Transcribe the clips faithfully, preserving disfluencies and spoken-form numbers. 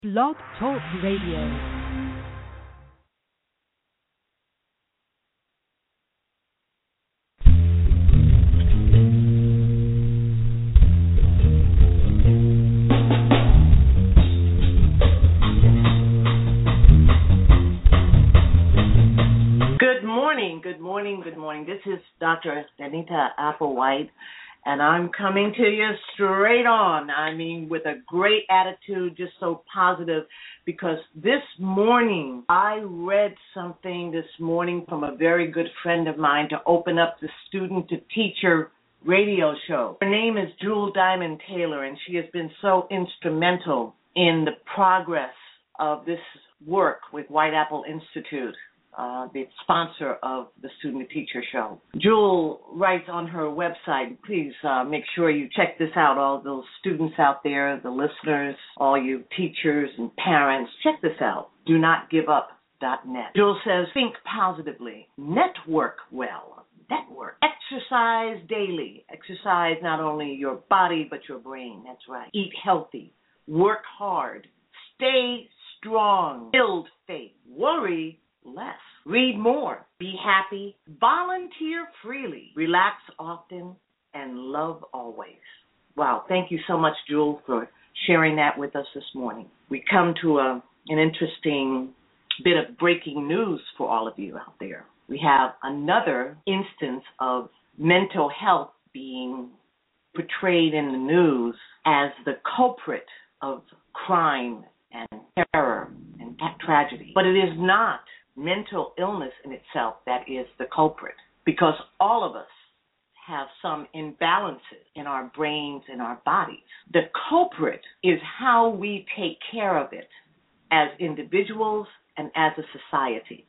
Blog Talk Radio. Good morning, good morning, good morning. This is Doctor Danita Applewhite, and I'm coming to you straight on. I mean, with a great attitude, just so positive, because this morning I read something this morning from a very good friend of mine to open up the Student to Teacher radio show. Her name is Jewel Diamond Taylor, and she has been so instrumental in the progress of this work with White Apple Institute. Uh, the sponsor of the Student to Teacher show. Jewel writes on her website, please uh, make sure you check this out, all those students out there, the listeners, all you teachers and parents, check this out, do not give up dot net. Jewel says, think positively, network well, network, exercise daily, exercise not only your body but your brain, that's right, eat healthy, work hard, stay strong, build faith, worry less. Read more. Be happy. Volunteer freely. Relax often and love always. Wow. Thank you so much, Jewel, for sharing that with us this morning. We come to a, an interesting bit of breaking news for all of you out there. We have another instance of mental health being portrayed in the news as the culprit of crime and terror and tragedy. But it is not mental illness in itself that is the culprit, because all of us have some imbalances in our brains and our bodies. The culprit is how we take care of it as individuals and as a society.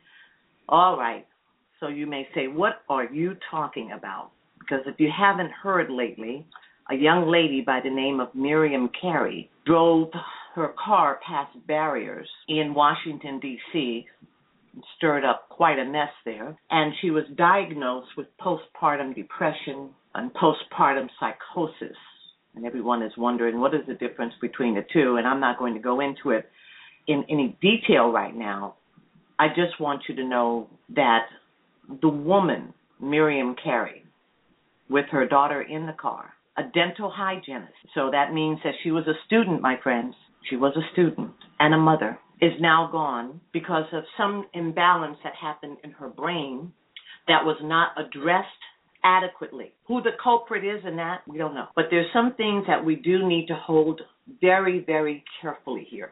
All right, so you may say, what are you talking about? Because if you haven't heard lately, a young lady by the name of Miriam Carey drove her car past barriers in Washington, D C, stirred up quite a mess there, and she was diagnosed with postpartum depression and postpartum psychosis. And everyone is wondering, what is the difference between the two? And I'm not going to go into it in any detail right now. I just want you to know that the woman, Miriam Carey, with her daughter in the car, a dental hygienist, so that means that she was a student, my friends, she was a student and a mother, is now gone because of some imbalance that happened in her brain that was not addressed adequately. Who the culprit is in that, we don't know. But there's some things that we do need to hold very, very carefully here,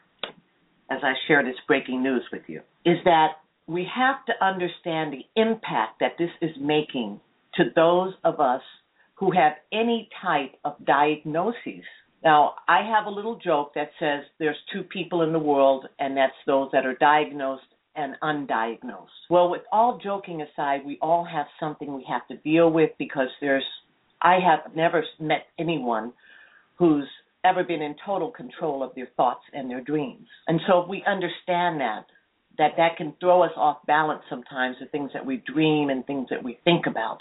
as I share this breaking news with you, is that we have to understand the impact that this is making to those of us who have any type of diagnoses. Now, I have a little joke that says there's two people in the world, and that's those that are diagnosed and undiagnosed. Well, with all joking aside, we all have something we have to deal with, because there's, I have never met anyone who's ever been in total control of their thoughts and their dreams. And so if we understand that, that that can throw us off balance sometimes, the things that we dream and things that we think about.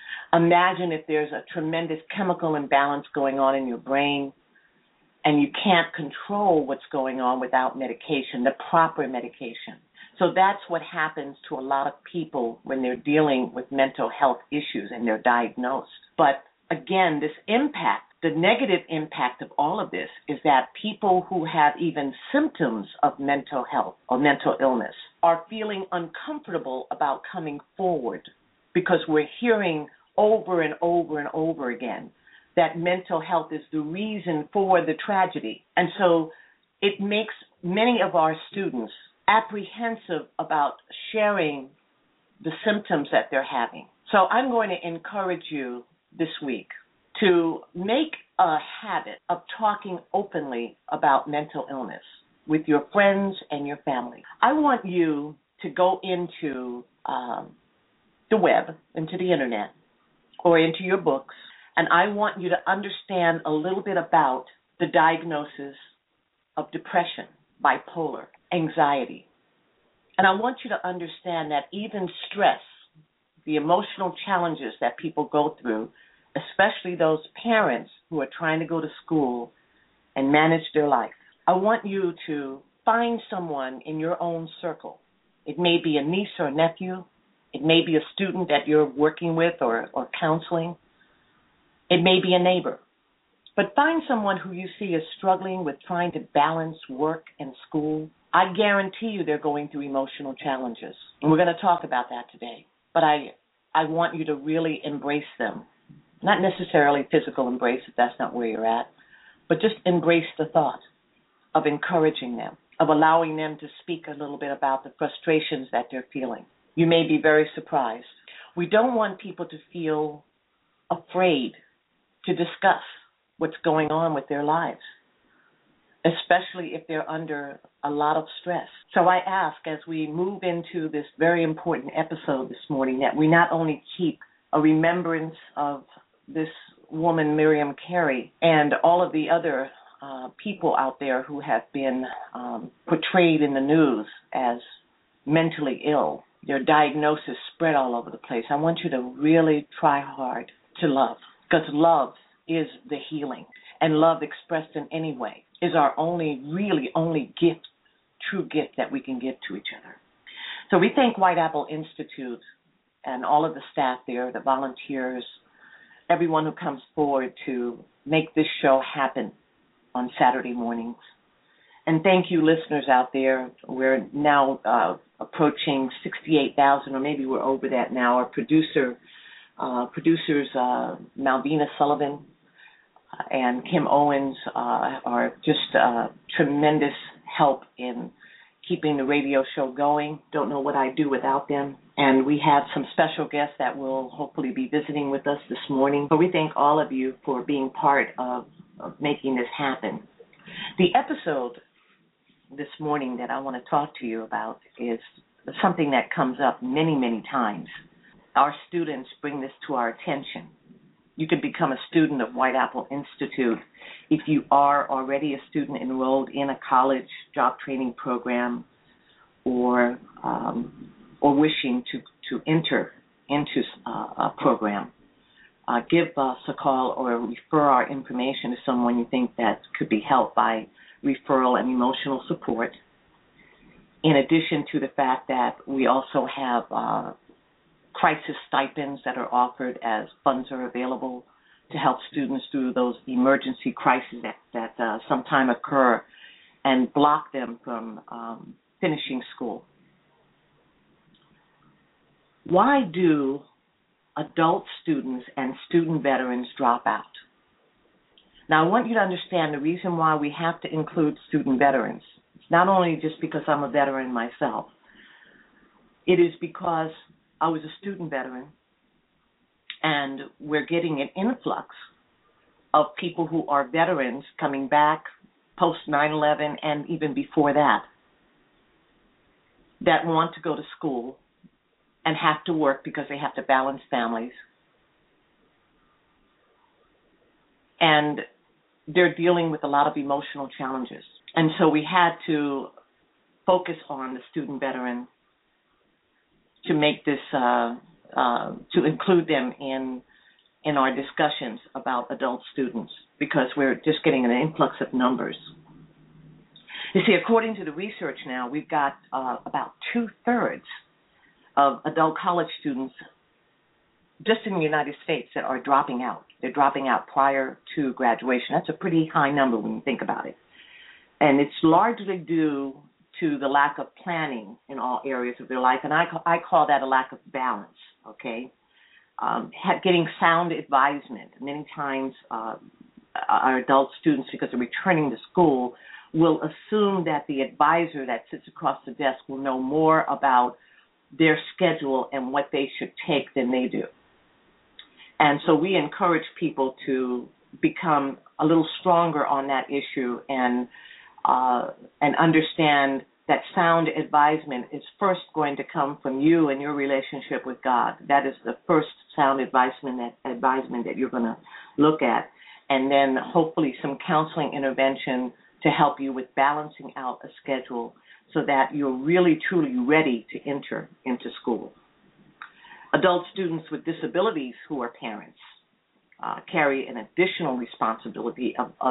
Imagine if there's a tremendous chemical imbalance going on in your brain, and you can't control what's going on without medication, the proper medication. So that's what happens to a lot of people when they're dealing with mental health issues and they're diagnosed. But again, this impact, the negative impact of all of this is that people who have even symptoms of mental health or mental illness are feeling uncomfortable about coming forward, because we're hearing over and over and over again that mental health is the reason for the tragedy. And so it makes many of our students apprehensive about sharing the symptoms that they're having. So I'm going to encourage you this week to make a habit of talking openly about mental illness with your friends and your family. I want you to go into um, the web, into the internet, or into your books, and I want you to understand a little bit about the diagnosis of depression, bipolar, anxiety. And I want you to understand that even stress, the emotional challenges that people go through, especially those parents who are trying to go to school and manage their life, I want you to find someone in your own circle. It may be a niece or a nephew. It may be a student that you're working with or, or counseling. It may be a neighbor. But find someone who you see is struggling with trying to balance work and school. I guarantee you they're going through emotional challenges. And we're going to talk about that today. But I, I want you to really embrace them. Not necessarily physical embrace if that's not where you're at, but just embrace the thought of encouraging them, of allowing them to speak a little bit about the frustrations that they're feeling. You may be very surprised. We don't want people to feel afraid to discuss what's going on with their lives, especially if they're under a lot of stress. So I ask, as we move into this very important episode this morning, that we not only keep a remembrance of this woman, Miriam Carey, and all of the other uh, people out there who have been um, portrayed in the news as mentally ill. Their diagnosis spread all over the place. I want you to really try hard to love, because love is the healing, and love expressed in any way is our only, really only gift, true gift that we can give to each other. So we thank White Apple Institute and all of the staff there, the volunteers, everyone who comes forward to make this show happen on Saturday mornings. And thank you, listeners out there. We're now uh, approaching sixty-eight thousand, or maybe we're over that now. Our producer, uh, producers uh, Malvina Sullivan and Kim Owens uh, are just uh, tremendous help in keeping the radio show going. Don't know what I'd do without them. And we have some special guests that will hopefully be visiting with us this morning. So we thank all of you for being part of, of making this happen. The episode this morning that I want to talk to you about is something that comes up many, many times. Our students bring this to our attention. You can become a student of White Apple Institute if you are already a student enrolled in a college job training program, or um, or wishing to, to enter into uh, a program. Uh, give us a call or refer our information to someone you think that could be helped by referral and emotional support. In addition to the fact that we also have uh, crisis stipends that are offered as funds are available to help students through those emergency crises that, that uh, sometime occur and block them from um, finishing school. Why do adult students and student veterans drop out? Now, I want you to understand the reason why we have to include student veterans. It's not only just because I'm a veteran myself. It is because I was a student veteran, and we're getting an influx of people who are veterans coming back post nine eleven and even before that, that want to go to school and have to work because they have to balance families. And they're dealing with a lot of emotional challenges. And so we had to focus on the student veteran to make this, uh, uh, to include them in in our discussions about adult students, because we're just getting an influx of numbers. You see, according to the research now, we've got uh, about two-thirds of adult college students just in the United States that are dropping out. They're dropping out prior to graduation. That's a pretty high number when you think about it. And it's largely due to the lack of planning in all areas of their life, and I, I call that a lack of balance, okay? Um, getting sound advisement. Many times uh, our adult students, because they're returning to school, will assume that the advisor that sits across the desk will know more about their schedule and what they should take than they do. And so we encourage people to become a little stronger on that issue and uh, and understand that sound advisement is first going to come from you and your relationship with God. That is the first sound advisement that, advisement that you're going to look at. And then hopefully some counseling intervention to help you with balancing out a schedule so that you're really, truly ready to enter into school. Adult students with disabilities who are parents uh, carry an additional responsibility of, of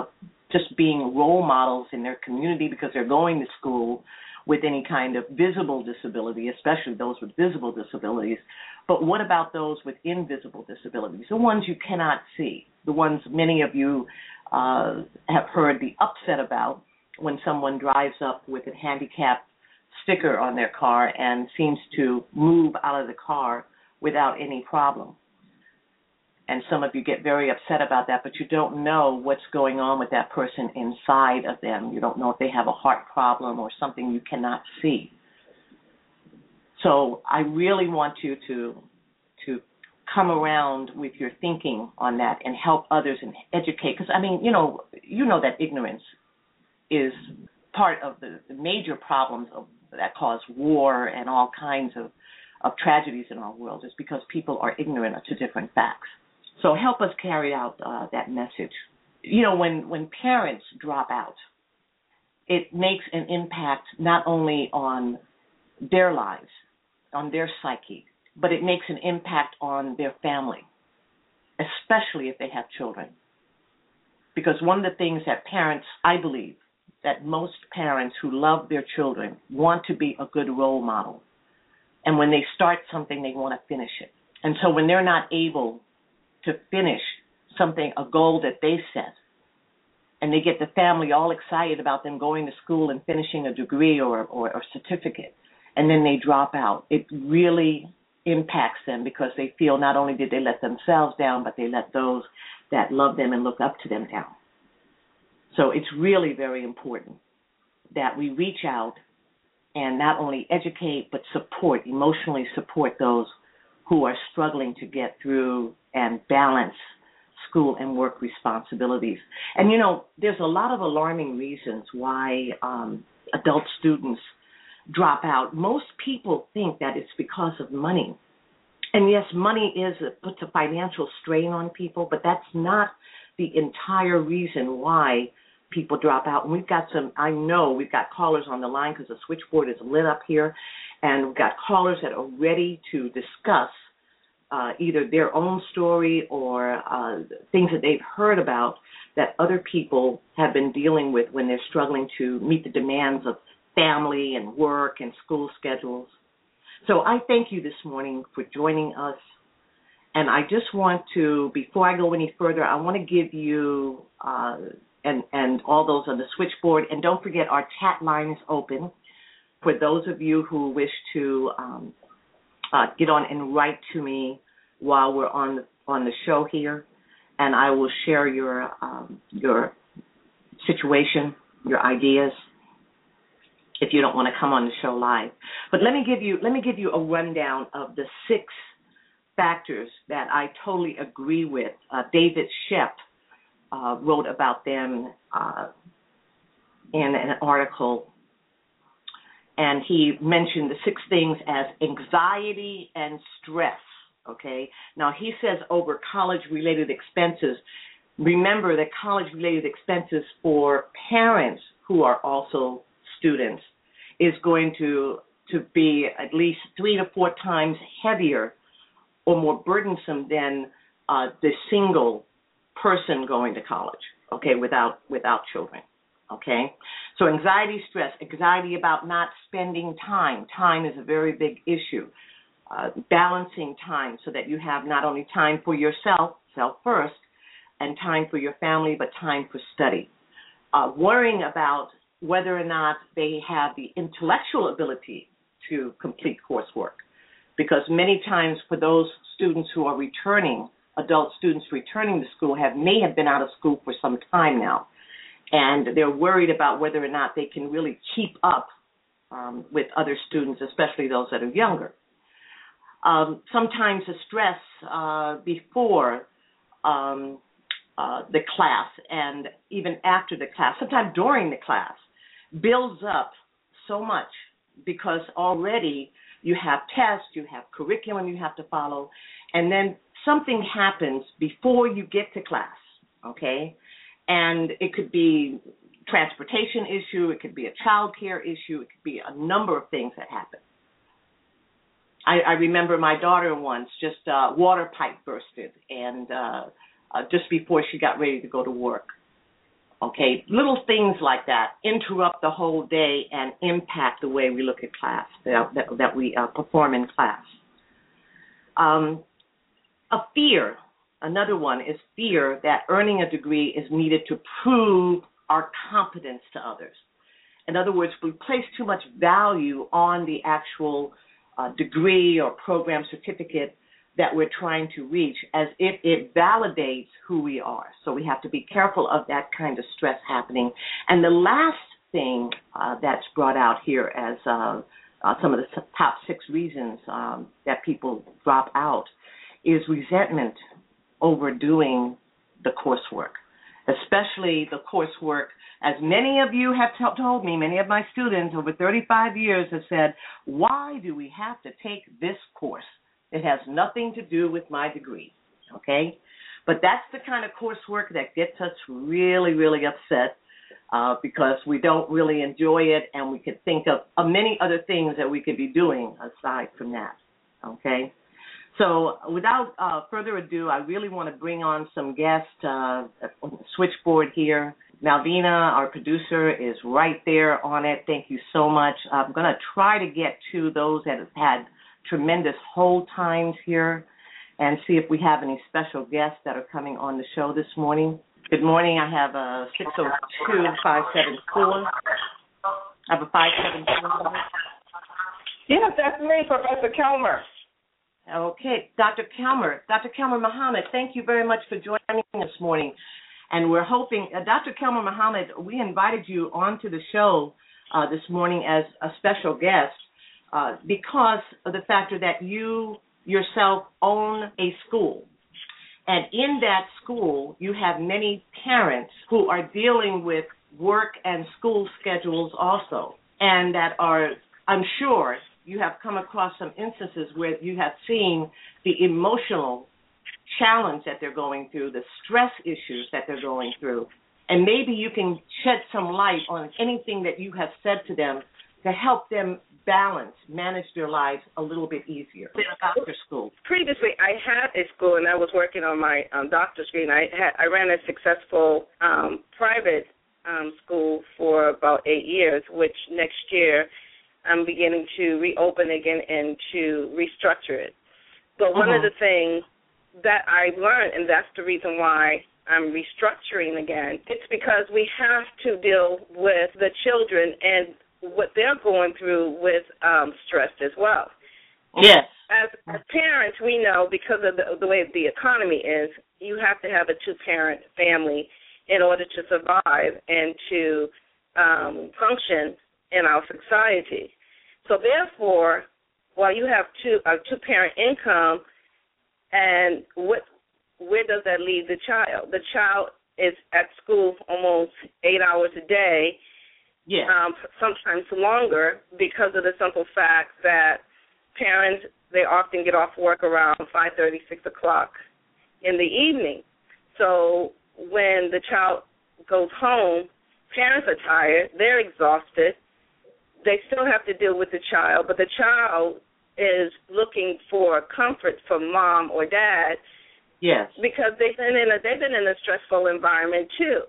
just being role models in their community because they're going to school with any kind of visible disability, especially those with visible disabilities. But what about those with invisible disabilities, the ones you cannot see, the ones many of you uh, have heard the upset about when someone drives up with a handicap sticker on their car and seems to move out of the car without any problem. And some of you get very upset about that, but you don't know what's going on with that person inside of them. You don't know if they have a heart problem or something you cannot see. So I really want you to to come around with your thinking on that and help others and educate. Because, I mean, you know, you know that ignorance is part of the, the major problems of, that cause war and all kinds of, of tragedies in our world, is because people are ignorant to different facts. So help us carry out uh, that message. You know, when, when parents drop out, it makes an impact not only on their lives, on their psyche, but it makes an impact on their family, especially if they have children. Because one of the things that parents, I believe, that most parents who love their children want to be a good role model. And when they start something, they want to finish it. And so when they're not able to finish something, a goal that they set, and they get the family all excited about them going to school and finishing a degree or, or, or certificate, and then they drop out, it really impacts them because they feel not only did they let themselves down, but they let those that love them and look up to them down. So it's really very important that we reach out and not only educate, but support, emotionally support those who are struggling to get through and balance school and work responsibilities. And, you know, there's a lot of alarming reasons why um, adult students drop out. Most people think that it's because of money. And, yes, money is puts a financial strain on people, but that's not the entire reason why people drop out. And we've got some, I know we've got callers on the line because the switchboard is lit up here, and we've got callers that are ready to discuss uh, either their own story or uh, things that they've heard about that other people have been dealing with when they're struggling to meet the demands of family and work and school schedules. So I thank you this morning for joining us. And I just want to, before I go any further, I want to give you uh, and, and all those on the switchboard, and don't forget our chat line is open for those of you who wish to um, uh, get on and write to me while we're on the, on the show here, and I will share your um, your situation, your ideas, if you don't want to come on the show live. But let me give you let me give you a rundown of the six factors that I totally agree with. Uh, David Shepp uh, wrote about them uh, in an article, and he mentioned the six things as anxiety and stress, okay? Now, he says over college-related expenses, remember that college-related expenses for parents who are also students is going to, to be at least three to four times heavier or more burdensome than uh, the single person going to college, okay, without without children, okay? So anxiety, stress, anxiety about not spending time. Time is a very big issue. Uh, balancing time so that you have not only time for yourself, self first, and time for your family, but time for study. Uh, worrying about whether or not they have the intellectual ability to complete coursework. Because many times for those students who are returning, adult students returning to school have may have been out of school for some time now, and they're worried about whether or not they can really keep up um, with other students, especially those that are younger. Um, sometimes the stress uh, before um, uh, the class and even after the class, sometimes during the class, builds up so much because already you have tests, you have curriculum you have to follow, and then something happens before you get to class, okay? And it could be transportation issue, it could be a child care issue, it could be a number of things that happen. I, I remember my daughter once, just uh, water pipe bursted, and uh, uh, just before she got ready to go to work. Okay, little things like that interrupt the whole day and impact the way we look at class, that, that, that we uh, perform in class. Um, a fear, another one is fear that earning a degree is needed to prove our competence to others. In other words, we place too much value on the actual uh, degree or program certificate that we're trying to reach as if it validates who we are. So we have to be careful of that kind of stress happening. And the last thing uh, that's brought out here as uh, uh, some of the top six reasons um, that people drop out is resentment over doing the coursework, especially the coursework. As many of you have t- told me, many of my students over thirty-five years have said, why do we have to take this course? It has nothing to do with my degree, okay? But that's the kind of coursework that gets us really, really upset uh, because we don't really enjoy it, and we could think of, of many other things that we could be doing aside from that, okay? So without uh, further ado, I really want to bring on some guests uh, on the switchboard here. Malvina, our producer, is right there on it. Thank you so much. I'm going to try to get to those that have had tremendous hold times here and see if we have any special guests that are coming on the show this morning. Good morning. I have a six oh two, five seven four. I have a five seven four. Yes, that's me, Professor Kelmer. Okay, Doctor Kelmer. Doctor Kelmer Muhammad, thank you very much for joining this morning. And we're hoping, uh, Doctor Kelmer Muhammad, we invited you onto the show uh, this morning as a special guest uh, because of the factor that you yourself own a school. And in that school, you have many parents who are dealing with work and school schedules also, and that are, I'm sure, you have come across some instances where you have seen the emotional challenge that they're going through, the stress issues that they're going through, and maybe you can shed some light on anything that you have said to them to help them balance, manage their lives a little bit easier. Doctor school. Previously, I had a school, and I was working on my um, doctor's degree, and I, had, I ran a successful um, private um, school for about eight years, which next year I'm beginning to reopen again and to restructure it. But one uh-huh. of the things that I learned, and that's the reason why I'm restructuring again, it's because we have to deal with the children and what they're going through with um, stress as well. Yes. As, as parents, we know because of the, the way the economy is, you have to have a two-parent family in order to survive and to um, function in our society. So therefore, while you have two a two-parent income, and what where does that leave the child? The child is at school almost eight hours a day, yeah. um, sometimes longer, because of the simple fact that parents, they often get off work around five thirty, six o'clock in the evening. So when the child goes home, parents are tired, they're exhausted. They still have to deal with the child, but the child is looking for comfort from mom or dad. Yes. Because they've been in a they've been in a stressful environment too.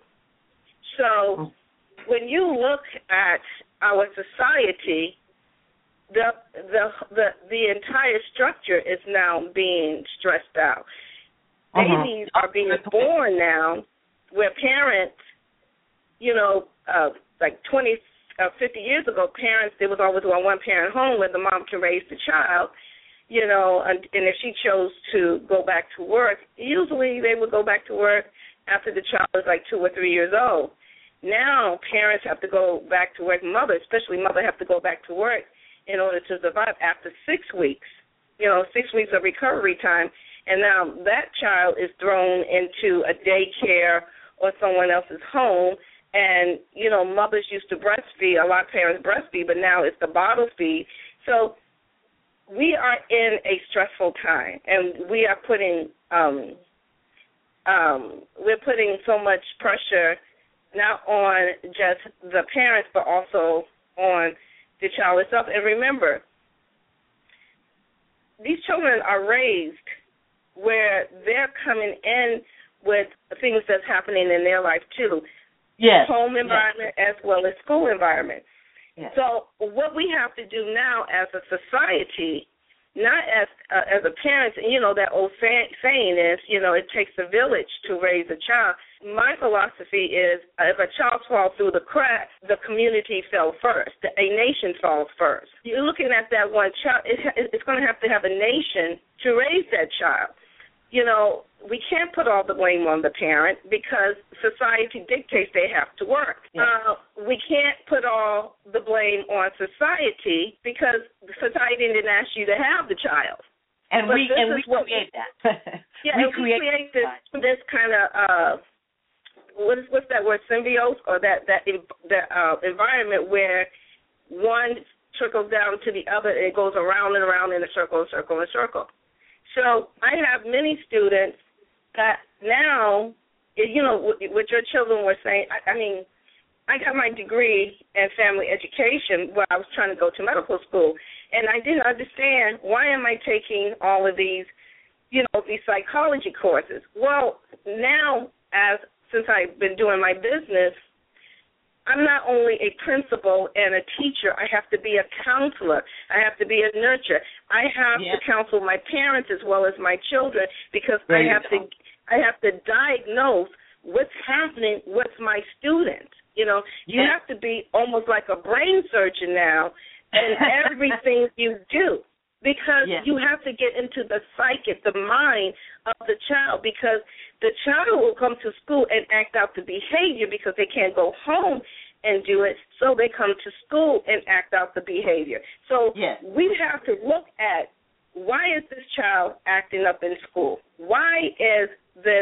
So when you look at our society, the the the the entire structure is now being stressed out. Uh-huh. Babies are being born now where parents, you know, uh, like twenty, uh, fifty years ago, parents, there was always a one-parent home where the mom can raise the child, you know, and, and if she chose to go back to work, usually they would go back to work after the child was like two or three years old. Now parents have to go back to work, mother, especially mother, have to go back to work in order to survive after six weeks, you know, six weeks of recovery time. And now that child is thrown into a daycare or someone else's home. And, you know, mothers used to breastfeed. A lot of parents breastfeed, but now it's the bottle feed. So we are in a stressful time, and we are putting um, um, we're putting so much pressure not on just the parents, but also on the child itself. And remember, these children are raised where they're coming in with things that's happening in their life too. Yes. home environment yes. as well as school environment. Yes. So what we have to do now as a society, not as uh, as a parent, you know, that old say- saying is, you know, it takes a village to raise a child. My philosophy is uh, if a child falls through the cracks, the community fell first. A nation falls first. You're looking at that one child, it, it's going to have to have a nation to raise that child. You know, we can't put all the blame on the parent because society dictates they have to work. Yes. Uh, we can't put all the blame on society because society didn't ask you to have the child. And but we and we create that. Yeah, we and create, we create this this kind of uh, what is what's that word, symbiosis, or that that that uh, environment where one trickles down to the other and it goes around and around in a circle, and circle, and circle. So I have many students that now, you know, what your children were saying, I, I mean, I got my degree in family education where I was trying to go to medical school, and I didn't understand why am I taking all of these, you know, these psychology courses. Well, now, as since I've been doing my business, I'm not only a principal and a teacher. I have to be a counselor. I have to be a nurturer. I have yes. to counsel my parents as well as my children because there I have go. to I have to diagnose what's happening with my students. You know, you yes. have to be almost like a brain surgeon now in everything you do because yes. you have to get into the psyche, the mind of the child because the child will come to school and act out the behavior because they can't go home and do it, so they come to school and act out the behavior. So yes. we have to look at why is this child acting up in school? Why is this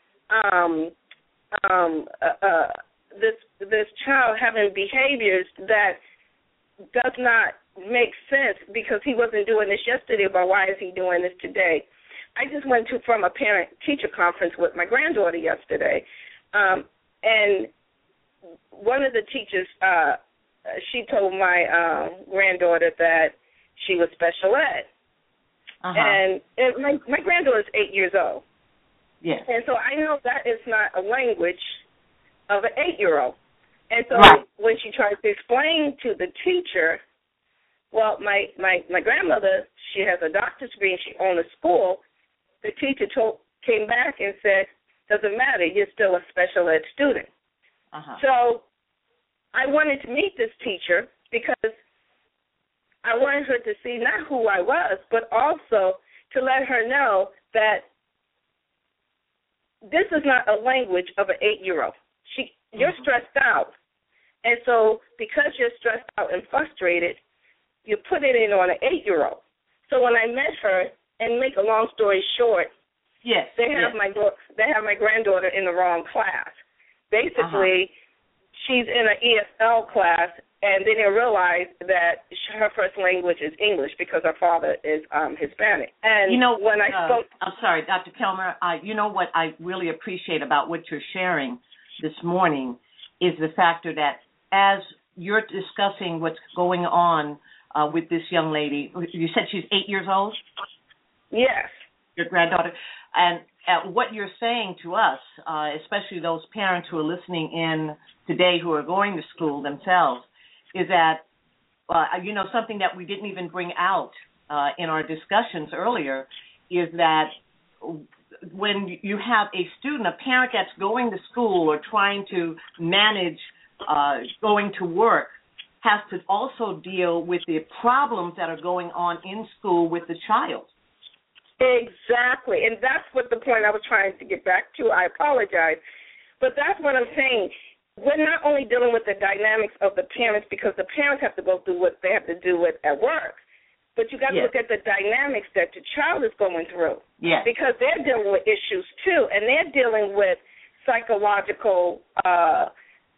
um, um, uh, uh, this this child having behaviors that does not make sense because he wasn't doing this yesterday, but why is he doing this today? I just went to from a parent-teacher conference with my granddaughter yesterday, um, and one of the teachers, uh, she told my um, granddaughter that she was special ed. Uh-huh. And, and my, my granddaughter is eight years old. Yes. And so I know that is not a language of an eight-year-old. And so right. when she tried to explain to the teacher, well, my, my, my grandmother, she has a doctor's degree and she owns a school, the teacher told, came back and said, doesn't matter, you're still a special ed student. Uh-huh. So I wanted to meet this teacher because I wanted her to see not who I was, but also to let her know that this is not a language of an eight-year-old. She, you're mm-hmm. stressed out. And so because you're stressed out and frustrated, you put it in on an eight-year-old. So when I met her, and make a long story short, yes, they have yes. my they have my granddaughter in the wrong class. Basically, uh-huh. she's in an E S L class, and they didn't realize that her first language is English because her father is um, Hispanic. And you know, when I uh, spoke, I'm sorry, Doctor Kelmer. Uh, you know what I really appreciate about what you're sharing this morning is the factor that as you're discussing what's going on uh, with this young lady, you said she's eight years old. Yes. Your granddaughter. And uh, what you're saying to us, uh, especially those parents who are listening in today who are going to school themselves, is that, uh, you know, something that we didn't even bring out uh, in our discussions earlier is that when you have a student, a parent that's going to school or trying to manage uh, going to work, has to also deal with the problems that are going on in school with the child. Exactly, and that's what the point I was trying to get back to. I apologize, but that's what I'm saying. We're not only dealing with the dynamics of the parents because the parents have to go through what they have to do with at work, but you got to yes. look at the dynamics that the child is going through yes. because they're dealing with issues too, and they're dealing with psychological uh,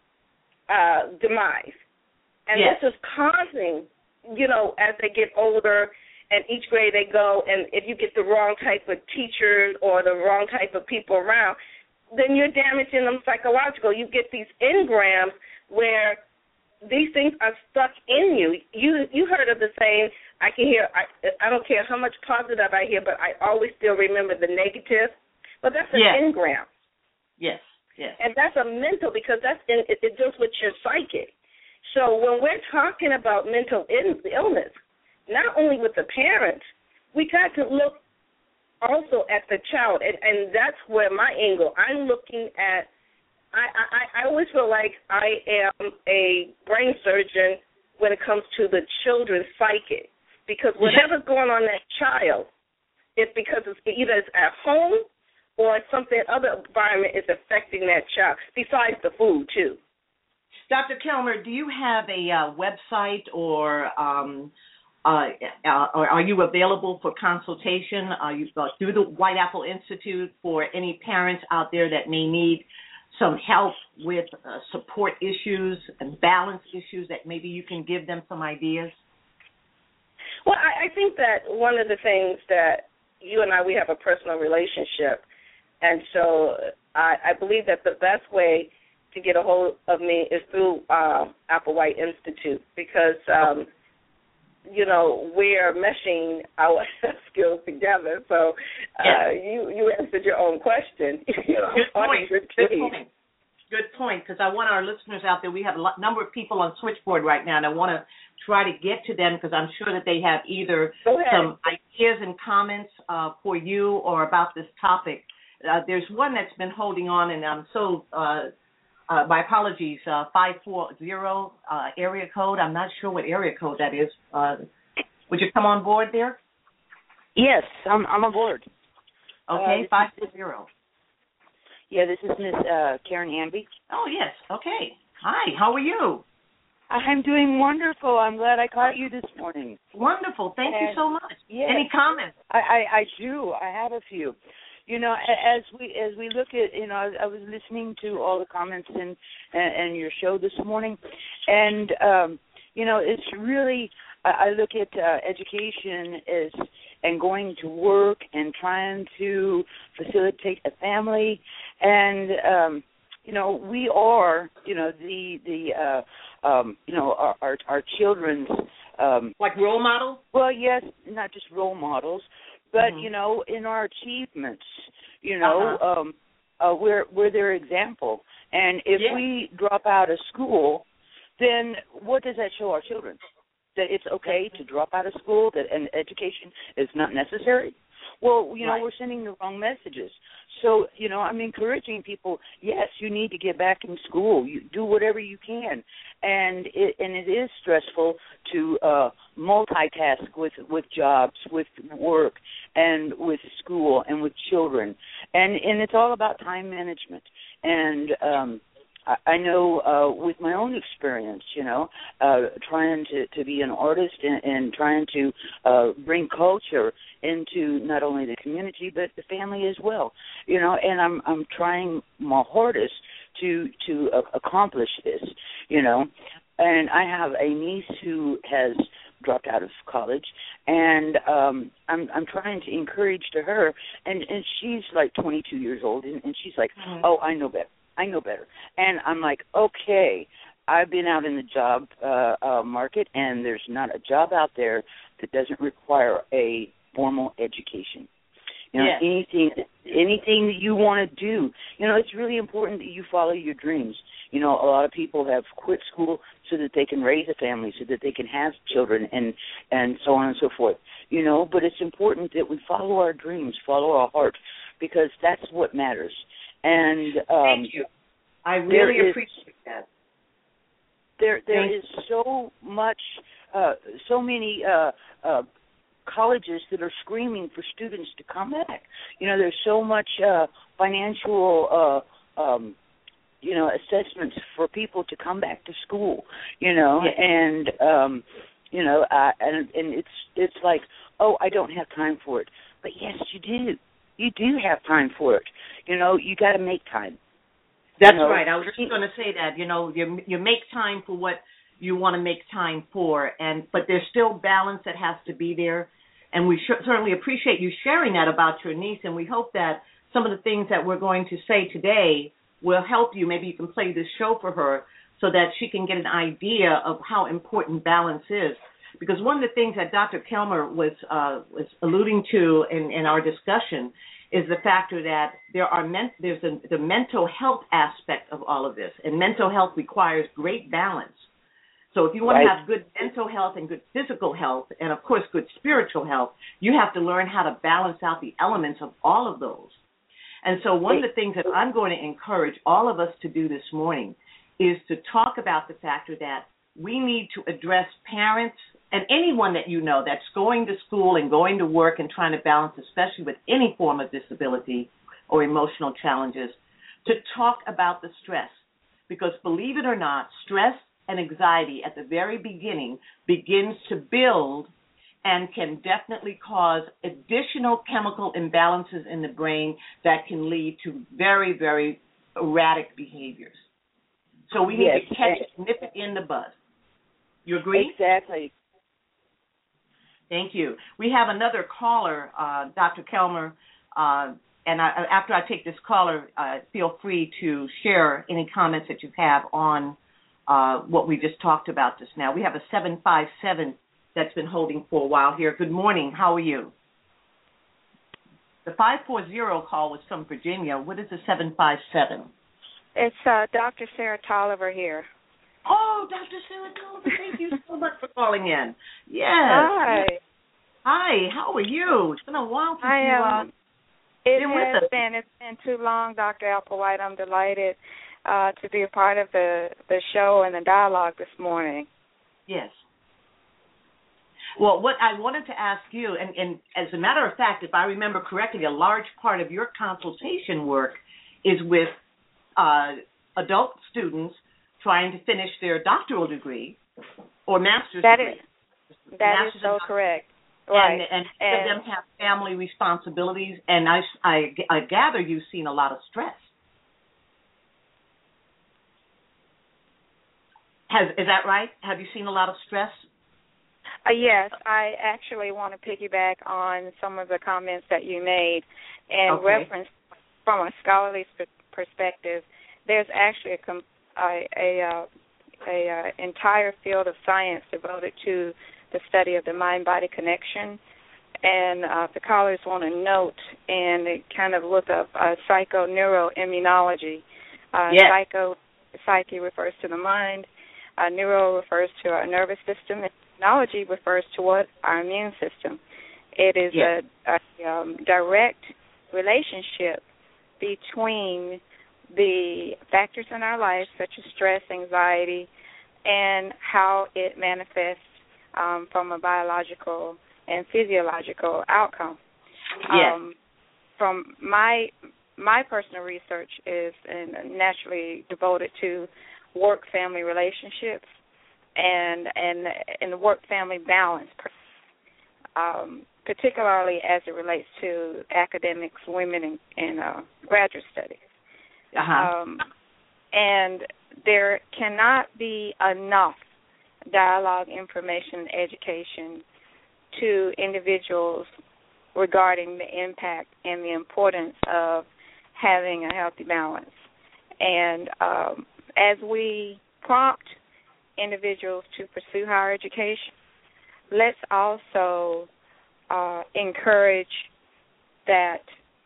uh, demise, and yes. this is causing, you know, as they get older. And each grade they go, and if you get the wrong type of teachers or the wrong type of people around, then you're damaging them psychological. You get these engrams where these things are stuck in you. You you heard of the saying, I can hear, I, I don't care how much positive I hear, but I always still remember the negative. But that's an yes. engram. Yes. Yes. And that's a mental, because that's in, it, it deals with your psyche. So when we're talking about mental illness, not only with the parents, we got to look also at the child, and, and that's where my angle. I'm looking at. I, I I always feel like I am a brain surgeon when it comes to the children's psyche, because whatever's going on in that child, it's because it's either it's at home or something other environment is affecting that child. Besides the food too. Doctor Kelmer, do you have a uh, website or um, uh, uh, or are you available for consultation? Are you uh, through the White Apple Institute for any parents out there that may need some help with uh, support issues and balance issues, that maybe you can give them some ideas? Well, I, I think that one of the things that you and I, we have a personal relationship, and so I, I believe that the best way to get a hold of me is through uh, Applewhite Institute, because, um, you know, we're meshing our skills together. So uh, yes. you, you answered your own question. You know, Good point. Good Good point. Good point, because I want our listeners out there, we have a lot, number of people on Switchboard right now, and I want to try to get to them because I'm sure that they have either some ideas and comments uh, for you or about this topic. Uh, there's one that's been holding on, and I'm so uh, Uh, my apologies, uh, five four zero uh, area code. I'm not sure what area code that is. Uh, would you come on board there? Yes, I'm, I'm on board. Okay, uh, five four zero. Yeah, this is Miss uh, Karen Hanby. Oh, yes, okay. Hi, how are you? I'm doing wonderful. I'm glad I caught you this morning. Wonderful. Thank and, you so much. Yes, Any comments? I, I, I do. I have a few. You know, as we as we look at, you know, I, I was listening to all the comments in and, and your show this morning, and um, you know, it's really I, I look at uh, education as and going to work and trying to facilitate a family, and um, you know, we are, you know, the the uh, um, you know our our, our children's um, like role model. Well, yes, not just role models. But, mm-hmm. you know, in our achievements, you know, uh-huh. um, uh, we're, we're their example. And if yeah. we drop out of school, then what does that show our children? That it's okay to drop out of school, that an education is not necessary? Well, you know, right. we're sending the wrong messages. So, you know, I'm encouraging people, yes, you need to get back in school. You do whatever you can. And it, and it is stressful to uh, multitask with, with jobs, with work, and with school, and with children. And, and it's all about time management. And um, I, I know uh, with my own experience, you know, uh, trying to, to be an artist and, and trying to uh, bring culture into not only the community but the family as well, you know, and I'm I'm trying my hardest to to uh, accomplish this, you know, and I have a niece who has dropped out of college, and um, I'm I'm trying to encourage to her, and, and she's like twenty-two years old, and, and she's like, mm-hmm. oh, I know better, I know better, and I'm like, okay, I've been out in the job uh, uh, market, and there's not a job out there that doesn't require a formal education. You know, yes. anything anything that you want to do, you know, it's really important that you follow your dreams. You know, a lot of people have quit school so that they can raise a family, so that they can have children, and, and so on and so forth. You know, but it's important that we follow our dreams, follow our heart, because that's what matters. And um, thank you. I really is, appreciate that. There, there is so much, uh, so many uh, uh, colleges that are screaming for students to come back. You know, there's so much uh, financial, uh, um, you know, assessments for people to come back to school. You know, yes. and um, you know, uh, and and it's it's like, oh, I don't have time for it. But yes, you do. You do have time for it. You know, you got to make time. That's you know? right. I was just going to say that. You know, you you make time for what you want to make time for, and but there's still balance that has to be there. And we sh- certainly appreciate you sharing that about your niece, and we hope that some of the things that we're going to say today will help you. Maybe you can play this show for her so that she can get an idea of how important balance is. Because one of the things that Doctor Kelmer was uh, was alluding to in, in our discussion is the factor that there are men, there's a, the mental health aspect of all of this, and mental health requires great balance. So if you want right. to have good mental health and good physical health, and of course good spiritual health, you have to learn how to balance out the elements of all of those. And so one of the things that I'm going to encourage all of us to do this morning is to talk about the factor that we need to address parents and anyone that you know that's going to school and going to work and trying to balance, especially with any form of disability or emotional challenges, to talk about the stress. Because believe it or not, stress and anxiety at the very beginning begins to build and can definitely cause additional chemical imbalances in the brain that can lead to very, very erratic behaviors. So we need yes. to catch it, nip it in the bud. You agree? Exactly. Thank you. We have another caller, uh, Doctor Kelmer, uh, and I, after I take this caller, uh, feel free to share any comments that you have on uh, what we just talked about just now. We have a seven five seven that's been holding for a while here. Good morning. How are you? The five four zero call was from Virginia. What is the seven five seven? It's uh, Doctor Sarah Tolliver here. Oh, Doctor Sarah Tolliver, thank you so much for calling in. Yes. Hi. Hi, how are you? It's been a while since I, you um, uh, it been has with us. been. It's been too long, Doctor Applewhite. I'm delighted uh, to be a part of the, the show and the dialogue this morning. Yes. Well, what I wanted to ask you, and, and as a matter of fact, if I remember correctly, a large part of your consultation work is with uh, adult students trying to finish their doctoral degree or master's that degree. Is, that master's is so correct. And, right. and, and and of them have family responsibilities, and I, I, I gather you've seen a lot of stress. Has, is that right? Have you seen a lot of stress? Uh, yes, I actually want to piggyback on some of the comments that you made and okay. reference from a scholarly sp- perspective. There's actually a, com- a, a, uh, a uh, entire field of science devoted to the study of the mind-body connection. And uh, if the callers want to note and kind of look up uh, psychoneuroimmunology. Uh, yes. Psycho, psyche refers to the mind. Uh, neuro refers to our nervous system. Immunology refers to what our immune system. It is yes. a, a um, direct relationship between the factors in our life, such as stress, anxiety, and how it manifests um, from a biological and physiological outcome. Yes. Um, from my my personal research is and naturally devoted to work-family relationships and and and the work-family balance, um, particularly as it relates to academics, women, and, and uh, graduate studies. Uh-huh. Um, and there cannot be enough dialogue, information, education to individuals regarding the impact and the importance of having a healthy balance. And um, as we prompt individuals to pursue higher education, let's also uh, encourage that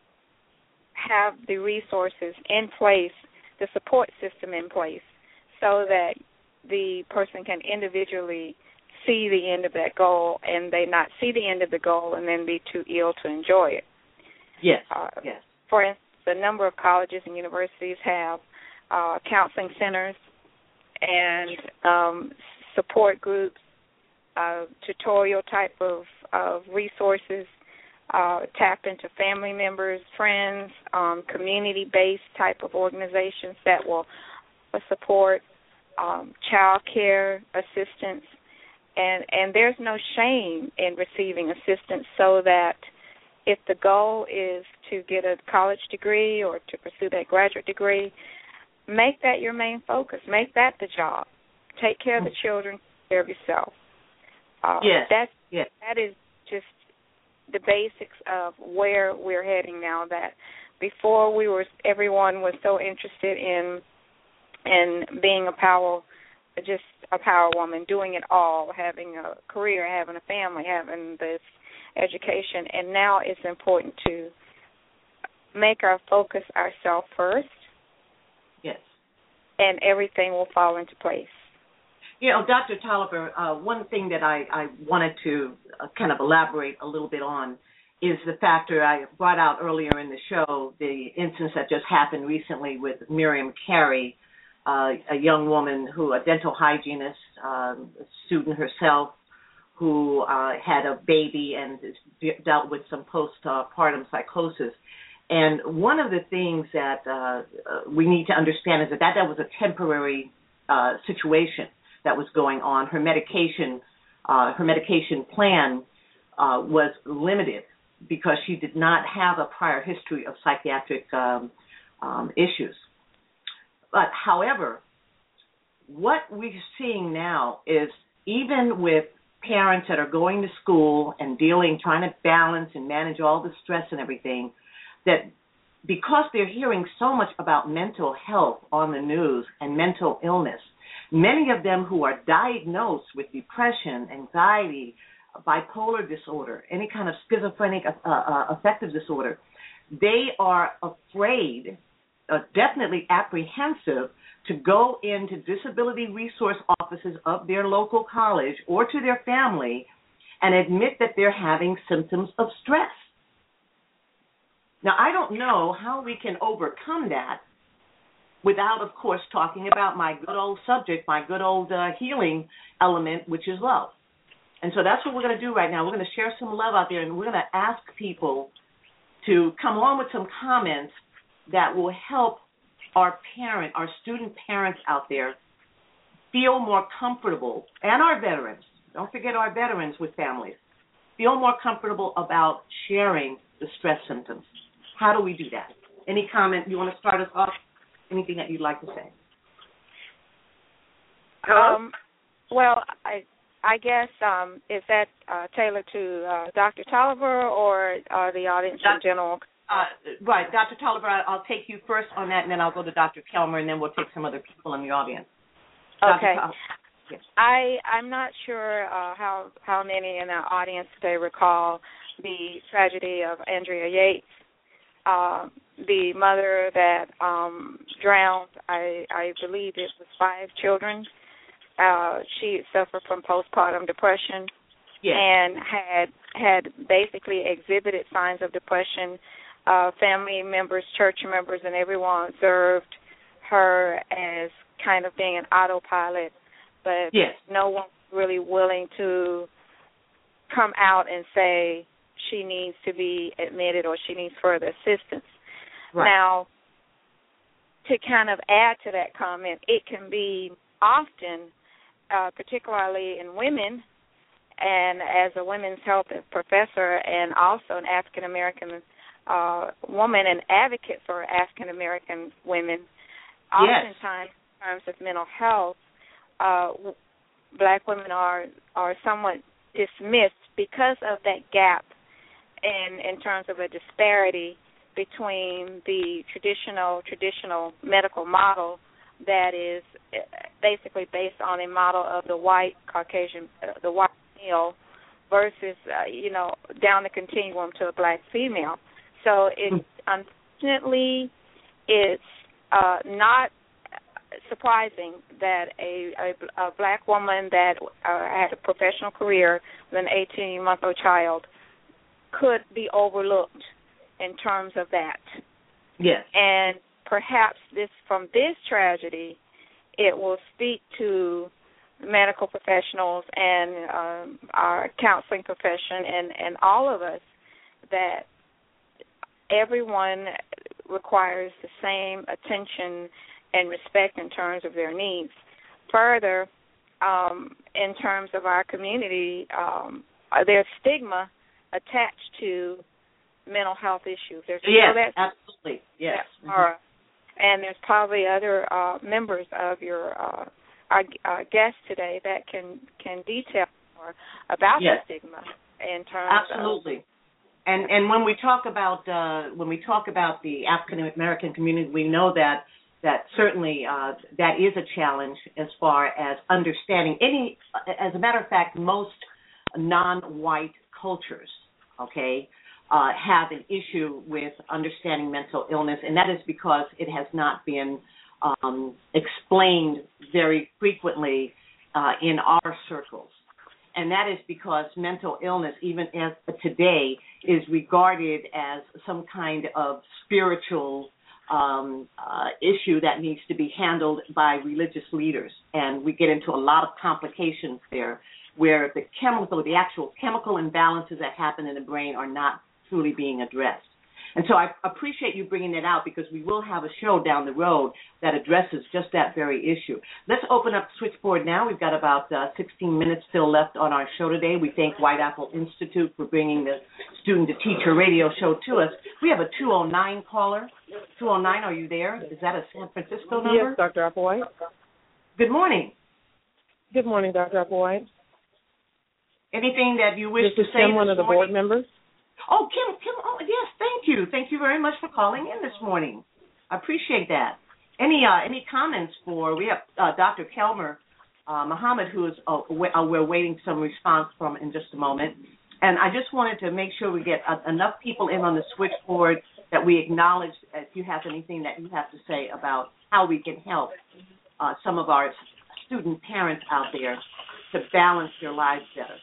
have the resources in place, the support system in place, so that the person can individually see the end of that goal and they not see the end of the goal and then be too ill to enjoy it. Yes, uh, yes. For instance, a number of colleges and universities have uh, counseling centers and um, support groups, uh, tutorial type of, of resources, uh, tap into family members, friends, um, community-based type of organizations that will support um, child care assistance. And, and there's no shame in receiving assistance, so that if the goal is to get a college degree or to pursue that graduate degree, make that your main focus. Make that the job. Take care of the children, take care of yourself. Uh, yes. That's, yes. That is just the basics of where we're heading now. That before we were, everyone was so interested in in being a power, just a power woman, doing it all, having a career, having a family, having this education, and now it's important to make our focus ourselves first. Yes. And everything will fall into place. You know, Doctor Tolliver, uh, one thing that I, I wanted to uh, kind of elaborate a little bit on is the factor I brought out earlier in the show, the instance that just happened recently with Miriam Carey, uh, a young woman who, a dental hygienist, um, a student herself, who uh, had a baby and dealt with some postpartum psychosis. And one of the things that uh, we need to understand is that that, that was a temporary uh, situation that was going on. Her medication, uh, her medication plan uh, was limited because she did not have a prior history of psychiatric um, um, issues. But, however, what we're seeing now is even with parents that are going to school and dealing, trying to balance and manage all the stress and everything, that because they're hearing so much about mental health on the news and mental illness, many of them who are diagnosed with depression, anxiety, bipolar disorder, any kind of schizophrenic uh, uh, affective disorder, they are afraid, uh, definitely apprehensive, to go into disability resource offices of their local college or to their family and admit that they're having symptoms of stress. Now, I don't know how we can overcome that without, of course, talking about my good old subject, my good old uh, healing element, which is love. And so that's what we're going to do right now. We're going to share some love out there, and we're going to ask people to come on with some comments that will help our parent, our student parents out there feel more comfortable, and our veterans, don't forget our veterans with families, feel more comfortable about sharing the stress symptoms. How do we do that? Any comment? You want to start us off? Anything that you'd like to say? Um, well, I I guess, um, is that uh, tailored to uh, Doctor Tolliver or uh, the audience in general? Uh, right. Doctor Tolliver, I'll take you first on that, and then I'll go to Doctor Kelmer, and then we'll take some other people in the audience. Okay. Yes. I, I'm not sure uh, how, how many in our audience today recall the tragedy of Andrea Yates, uh, the mother that um, drowned, I, I believe it was five children. Uh, she suffered from postpartum depression, yes. and had had basically exhibited signs of depression. Uh, family members, church members, and everyone observed her as kind of being an autopilot, but yes. no one really willing to come out and say she needs to be admitted or she needs further assistance. Right. Now, to kind of add to that comment, it can be often, uh, particularly in women, and as a women's health professor and also an African-American uh, woman and advocate for African-American women, yes. oftentimes in terms of mental health, uh, black women are, are somewhat dismissed because of that gap in, in terms of a disparity between the traditional traditional medical model that is basically based on a model of the white Caucasian, uh, the white male, versus uh, you know down the continuum to a black female. So it unfortunately it's uh, not surprising that a, a, a black woman that uh, had a professional career with an eighteen-month-old child could be overlooked in terms of that. Yes. And perhaps this from this tragedy, it will speak to medical professionals and um, our counseling profession and, and all of us that everyone requires the same attention and respect in terms of their needs. Further, um, in terms of our community, um, there's stigma attached to mental health issues. There's yes, that, absolutely, yes. That, mm-hmm. And there's probably other uh, members of your uh, our, our guests today that can, can detail more about yes. the stigma in terms absolutely. of. And and when we talk about uh, when we talk about the African American community, we know that that certainly uh, that is a challenge as far as understanding any. As a matter of fact, most non-white cultures, okay, uh, have an issue with understanding mental illness, and that is because it has not been um, explained very frequently uh, in our circles. And that is because mental illness, even as today, is regarded as some kind of spiritual um, uh, issue that needs to be handled by religious leaders. And we get into a lot of complications there where the chemical, the actual chemical imbalances that happen in the brain are not truly being addressed. And so I appreciate you bringing that out because we will have a show down the road that addresses just that very issue. Let's open up the switchboard now. We've got about uh, sixteen minutes still left on our show today. We thank White Apple Institute for bringing the Student to Teacher radio show to us. We have a two oh nine caller. two oh nine, are you there? Is that a San Francisco number? Yes, Doctor Applewhite. Good morning. Good morning, Doctor Applewhite. Anything that you wish this to say Kim, one of the morning? board members. Oh, Kim, Kim, oh, yes, thank you. Thank you very much for calling in this morning. I appreciate that. Any uh, any comments for, we have uh, Doctor Kelmer uh, Muhammad, who is, uh, we're waiting some response from in just a moment. And I just wanted to make sure we get uh, enough people in on the switchboard that we acknowledge if you have anything that you have to say about how we can help uh, some of our student parents out there to balance their lives better.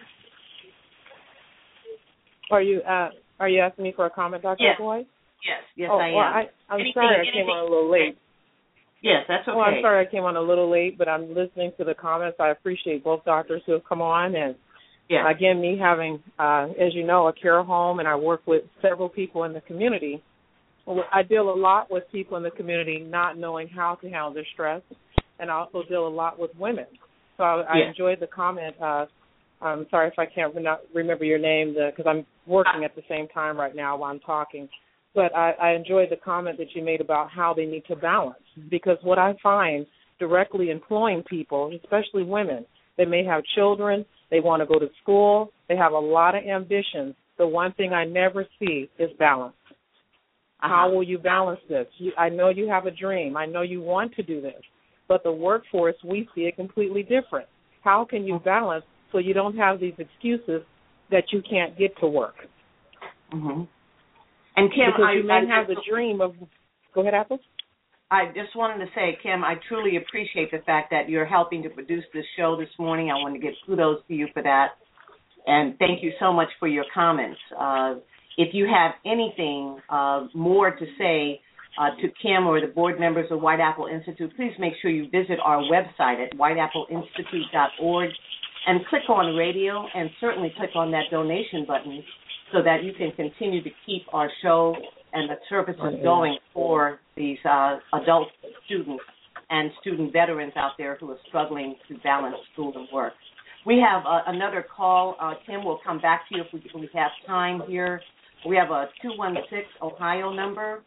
Are you uh, are you asking me for a comment, Doctor Yes. Applewhite? Yes, yes, oh, I am. Well, I, I'm anything, sorry I anything, came on a little late. Yes, that's okay. Well, I'm sorry I came on a little late, but I'm listening to the comments. I appreciate both doctors who have come on. And, yes. again, me having, uh, as you know, a care home, and I work with several people in the community. I deal a lot with people in the community not knowing how to handle their stress, and I also deal a lot with women. So I, I yes. enjoyed the comment. Uh, I'm sorry if I can't re- not remember your name because I'm working at the same time right now while I'm talking. But I, I enjoyed the comment that you made about how they need to balance, because what I find directly employing people, especially women, they may have children, they want to go to school, they have a lot of ambitions. The one thing I never see is balance. Uh-huh. How will you balance this? You, I know you have a dream. I know you want to do this. But the workforce, we see it completely different. How can you balance so you don't have these excuses that you can't get to work? Mm-hmm. And Kim, because I, you may I, have the dream of. Go ahead, Apple. I just wanted to say, Kim, I truly appreciate the fact that you're helping to produce this show this morning. I want to give kudos to you for that, and thank you so much for your comments. Uh, if you have anything uh, more to say uh, to Kim or the board members of White Apple Institute, please make sure you visit our website at white apple institute dot org and click on radio, and certainly click on that donation button so that you can continue to keep our show and the services going for these uh, adult students and student veterans out there who are struggling to balance school and work. We have uh, another call. Uh, Tim, we'll come back to you if we, if we have time here. We have a two one six Ohio number.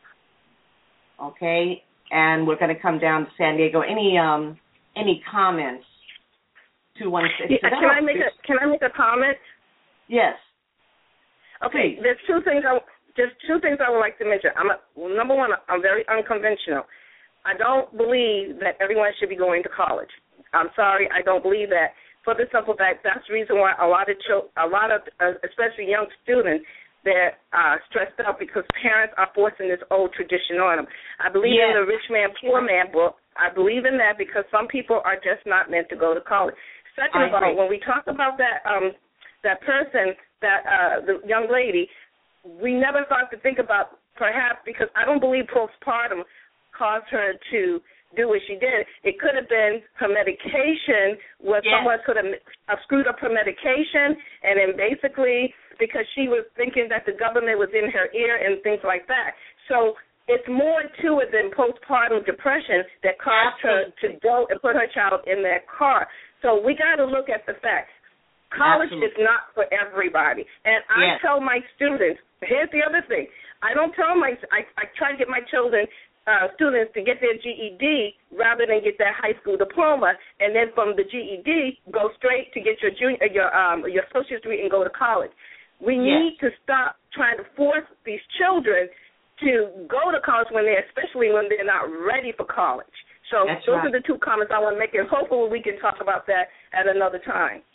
Okay, and we're going to come down to San Diego. Any um, any comments? two one six. Yeah, can I make a Can I make a comment? Yes. Okay, Please. there's two things I There's two things I would like to mention. I'm a, well, number one, I'm very unconventional. I don't believe that everyone should be going to college. I'm sorry, I don't believe that. For the simple fact, that's the reason why a lot of children, a lot of, uh, especially young students, they're uh, stressed out because parents are forcing this old tradition on them. I believe yes. in the Rich Man, Poor Man book. I believe in that because some people are just not meant to go to college. Second of all, when we talk about that, um, that person, that uh, the young lady, we never thought to think about perhaps because I don't believe postpartum caused her to do what she did. It could have been her medication where yes. someone could have uh, screwed up her medication, and then basically because she was thinking that the government was in her ear and things like that. So it's more to it than postpartum depression that caused Absolutely. her to go and put her child in that car. So we got to look at the facts. College Absolutely. is not for everybody. And I yes. tell my students, here's the other thing. I don't tell my, I, I try to get my children, uh, students to get their G E D rather than get their high school diploma, and then from the G E D, go straight to get your junior, your um, your associate's degree and go to college. We yes. need to stop trying to force these children to go to college when they're, especially when they're not ready for college. So That's those right. are the two comments I want to make, and hopefully we can talk about that at another time.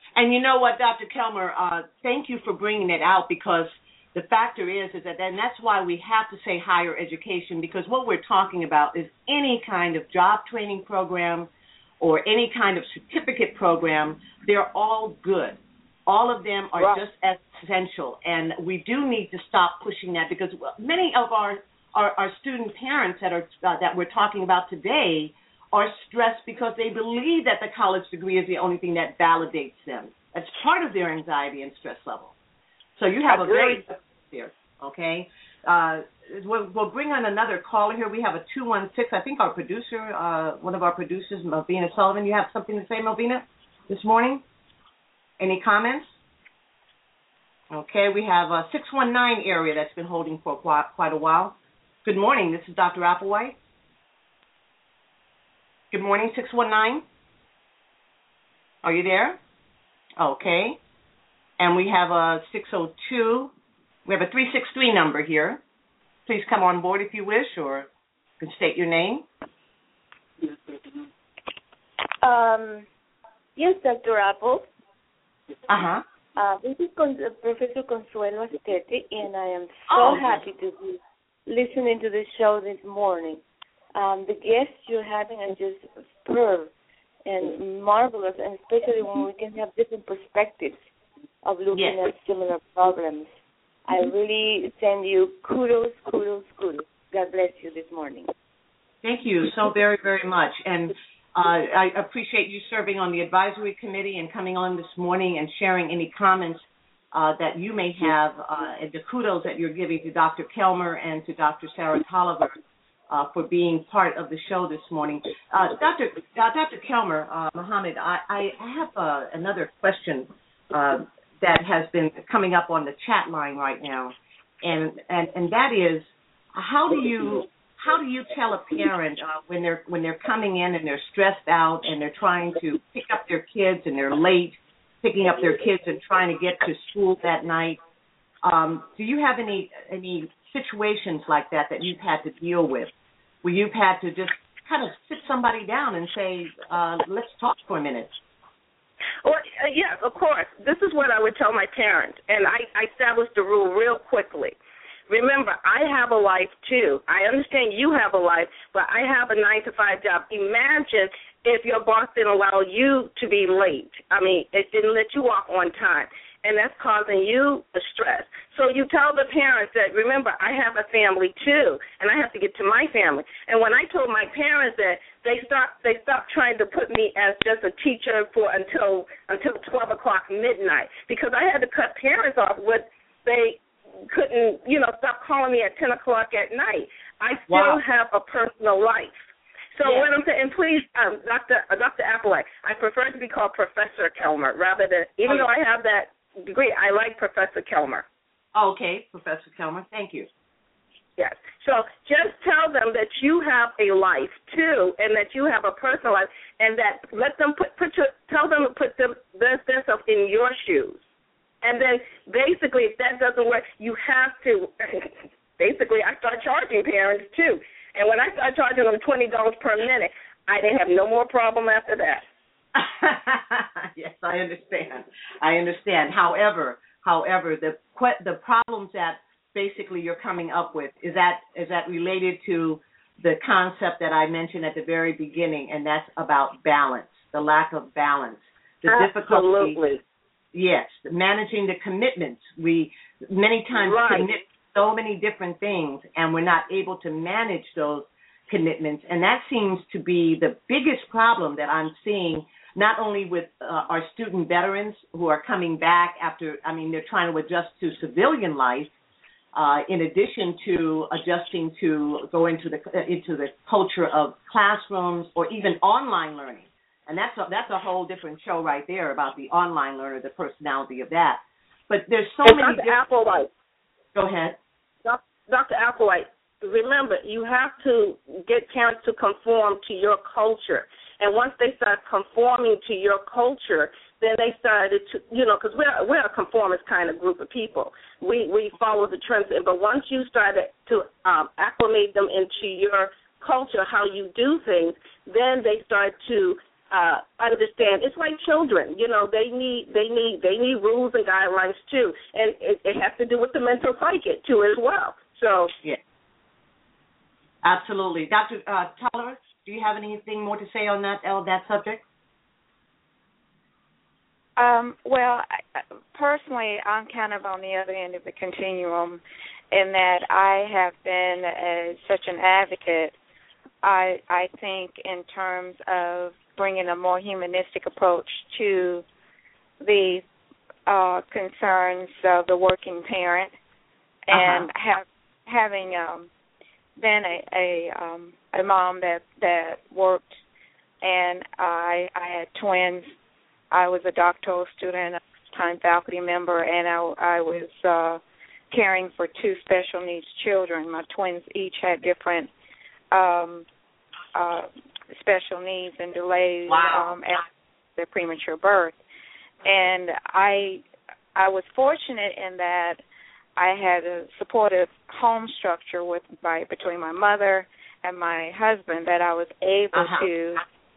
And you know what, Doctor Kelmer, uh, thank you for bringing it out, because the factor is, is that, and that's why we have to say higher education, because what we're talking about is any kind of job training program or any kind of certificate program. They're all good. All of them are right. just as essential, and we do need to stop pushing that, because many of our, our, our student parents that are uh, that we're talking about today are stressed because they believe that the college degree is the only thing that validates them. That's part of their anxiety and stress level. So you have a very good here, okay? Uh, we'll, we'll bring on another caller here. We have a two one six. I think our producer, uh, one of our producers, Melvina Sullivan. You have something to say, Melvina, this morning? Any comments? Okay, we have a six one nine area that's been holding for quite, quite a while. Good morning. This is Doctor Applewhite. Good morning, six one nine. Are you there? Okay. And we have a six oh two. We have a three six three number here. Please come on board if you wish, or you can state your name. Um, yes, Doctor Apple. Uh-huh. Uh, this is Con- Professor Consuelo Astete, and I am so oh, happy to be listening to the show this morning. Um, the guests you're having are just superb and marvelous, and especially when we can have different perspectives of looking yes. at similar problems. I really send you kudos, kudos, kudos. God bless you this morning. Thank you so very, very much. And uh, I appreciate you serving on the advisory committee and coming on this morning and sharing any comments uh, that you may have, uh, and the kudos that you're giving to Doctor Kelmer and to Doctor Sarah Tolliver uh, for being part of the show this morning. Uh, Doctor Uh, Doctor Kelmer, uh, Mohammed, I, I have uh, another question uh, that has been coming up on the chat line right now, and and, and that is, how do you how do you tell a parent uh, when they're when they're coming in and they're stressed out and they're trying to pick up their kids and they're late picking up their kids and trying to get to school that night? Um, do you have any any situations like that that you've had to deal with, where you've had to just kind of sit somebody down and say, uh, let's talk for a minute? Well, uh, yes, of course. This is what I would tell my parents, and I, I established the rule real quickly. Remember, I have a life, too. I understand you have a life, but I have a nine to five job. Imagine if your boss didn't allow you to be late. I mean, it didn't let you off on time, and that's causing you the stress. So you tell the parents that, remember, I have a family, too, and I have to get to my family. And when I told my parents that, they stopped they stopped trying to put me as just a teacher for until until twelve o'clock midnight, because I had to cut parents off with they couldn't, you know, stop calling me at ten o'clock at night. I still wow. have a personal life. So yeah. what I'm saying, and please, um, Doctor Uh, Doctor Applewhite, I prefer to be called Professor Kelmer rather than, even okay. though I have that degree, I like Professor Kelmer. Okay, Professor Kelmer, thank you. Yes. So just tell them that you have a life too, and that you have a personal life, and that let them put put your, tell them to put them, themselves in your shoes. And then basically, if that doesn't work, you have to. Basically, I start charging parents too, and when I start charging them twenty dollars per minute, I didn't have no more problem after that. Yes, I understand. I understand. However, however, the the problems that basically you're coming up with, is that is that related to the concept that I mentioned at the very beginning, and that's about balance, the lack of balance, the Absolutely. difficulty. Yes, managing the commitments. We many times right. commit so many different things, and we're not able to manage those commitments, and that seems to be the biggest problem that I'm seeing, not only with uh, our student veterans who are coming back after, I mean, they're trying to adjust to civilian life, Uh, in addition to adjusting to go into the into the culture of classrooms or even online learning, and that's a, that's a whole different show right there about the online learner, the personality of that. But there's so and many. Doctor Applewhite. Go ahead, Doctor Applewhite. Remember, you have to get parents to conform to your culture, and once they start conforming to your culture, then they started to, you know, because we're, we're a conformist kind of group of people. We we follow the trends. But once you started to um, acclimate them into your culture, how you do things, then they start to uh, understand. It's like children, you know. They need they need they need rules and guidelines too, and it, it has to do with the mental psyche too as well. So yeah, absolutely, Doctor Uh, Tyler, do you have anything more to say on that on that subject? Um, well, I, personally, I'm kind of on the other end of the continuum in that I have been a, such an advocate. I I think in terms of bringing a more humanistic approach to the uh, concerns of the working parent, and uh-huh. have having um, been a a, um, a mom that that worked, and I I had twins. I was a doctoral student, a time faculty member, and I, I was uh, caring for two special needs children. My twins each had different um, uh, special needs and delays wow. um, at their premature birth. And I I was fortunate in that I had a supportive home structure with my between my mother and my husband that I was able uh-huh. to,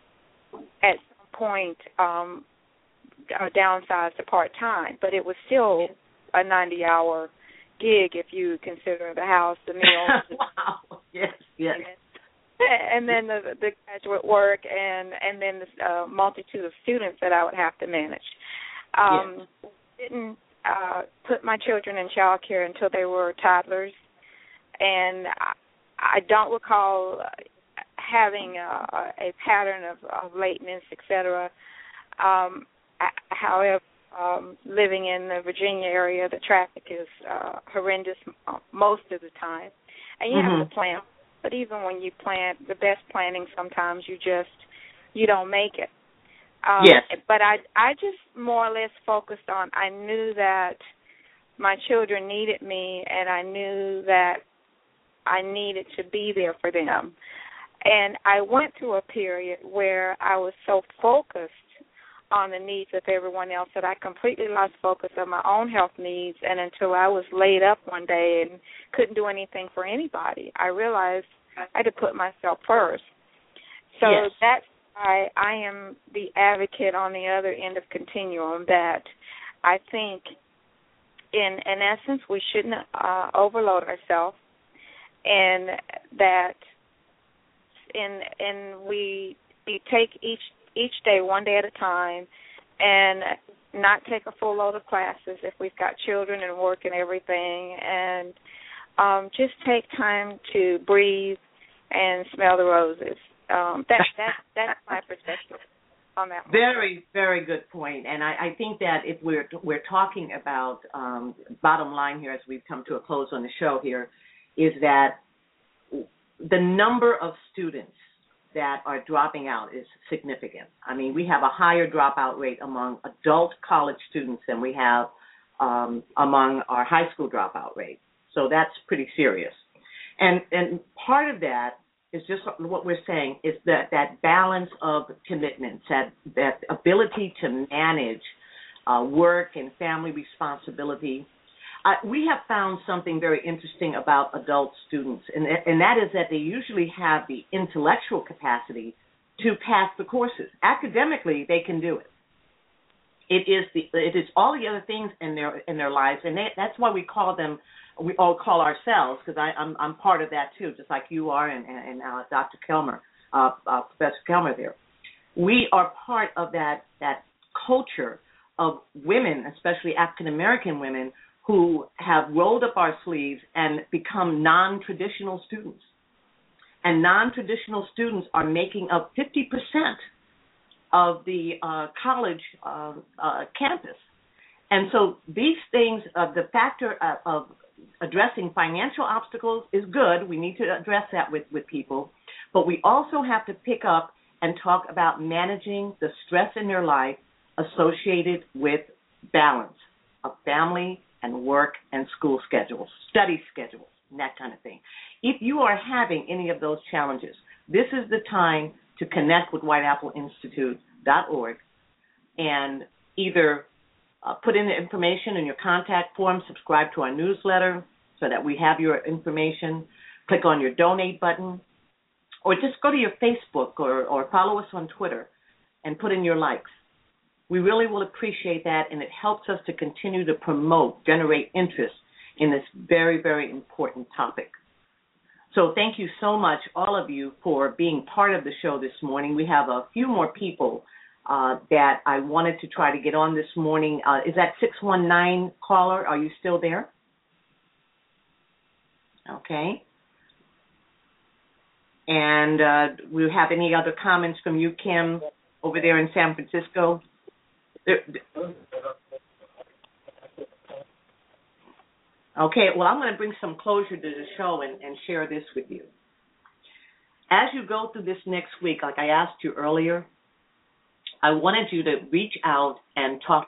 at some point, um, Uh, downsized to part-time, but it was still a ninety-hour gig if you consider the house, the meals. Wow. Yes, yes. And then the, the graduate work and, and then the uh, multitude of students that I would have to manage. Um, yes. Didn't uh, put my children in child care until they were toddlers, and I, I don't recall having a, a pattern of, of lateness, et cetera. Um, However, um, living in the Virginia area, the traffic is uh, horrendous most of the time, and you mm-hmm. have to plan. But even when you plan, the best planning, sometimes you just you don't make it. Um, yes. But I I just more or less focused on. I knew that my children needed me, and I knew that I needed to be there for them. And I went through a period where I was so focused on the needs of everyone else that I completely lost focus on my own health needs, and until I was laid up one day and couldn't do anything for anybody, I realized I had to put myself first. So yes. that's why I am the advocate on the other end of continuum, that I think in in essence we shouldn't uh, overload ourselves, and that in and we we take each each day, one day at a time, and not take a full load of classes if we've got children and work and everything, and um, just take time to breathe and smell the roses. Um, that, that, that's my perspective on that one. Very, very good point. And I, I think that if we're we're talking about um, bottom line here as we've come to a close on the show here, is that the number of students that are dropping out is significant. I mean, we have a higher dropout rate among adult college students than we have um, among our high school dropout rate. So that's pretty serious. And and part of that is just what we're saying is that, that balance of commitments, that, that ability to manage uh, work and family responsibility. Uh, we have found something very interesting about adult students, and, and that is that they usually have the intellectual capacity to pass the courses. Academically, they can do it. It is the it is all the other things in their in their lives, and they, that's why we call them. We all call ourselves, because I'm I'm part of that too, just like you are, and and, and uh, Doctor Kelmer, uh, uh, Professor Kelmer there. We are part of that that culture of women, especially African American women, who have rolled up our sleeves and become non-traditional students. And non-traditional students are making up fifty percent of the uh, college uh, uh, campus. And so these things, uh, the factor of, of addressing financial obstacles is good. We need to address that with, with people. But we also have to pick up and talk about managing the stress in their life associated with balance of family and work and school schedules, study schedules, and that kind of thing. If you are having any of those challenges, this is the time to connect with white apple institute dot org and either uh, put in the information in your contact form, subscribe to our newsletter so that we have your information, click on your donate button, or just go to your Facebook or, or follow us on Twitter and put in your likes. We really will appreciate that, and it helps us to continue to promote, generate interest in this very, very important topic. So thank you so much, all of you, for being part of the show this morning. We have a few more people uh, that I wanted to try to get on this morning. Uh, is that six one nine caller? Are you still there? Okay. And uh, do we have any other comments from you, Kim, over there in San Francisco? There, okay, well, I'm going to bring some closure to the show and, and share this with you. As you go through this next week, like I asked you earlier, I wanted you to reach out and talk.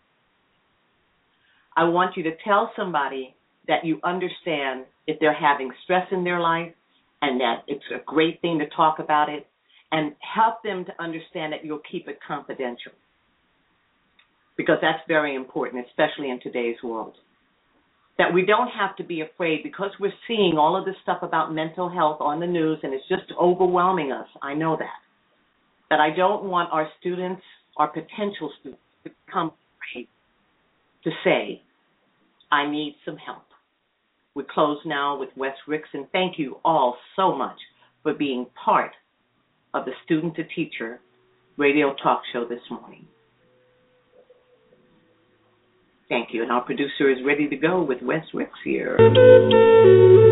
I want you to tell somebody that you understand if they're having stress in their life and that it's a great thing to talk about it, and help them to understand that you'll keep it confidential, because that's very important, especially in today's world. That we don't have to be afraid, because we're seeing all of this stuff about mental health on the news, and it's just overwhelming us. I know that. But I don't want our students, our potential students, to become afraid to say, I need some help. We close now with Wes Rickson. Thank you all so much for being part of the Student to Teacher radio talk show this morning. Thank you. And our producer is ready to go with Wes Ricks here.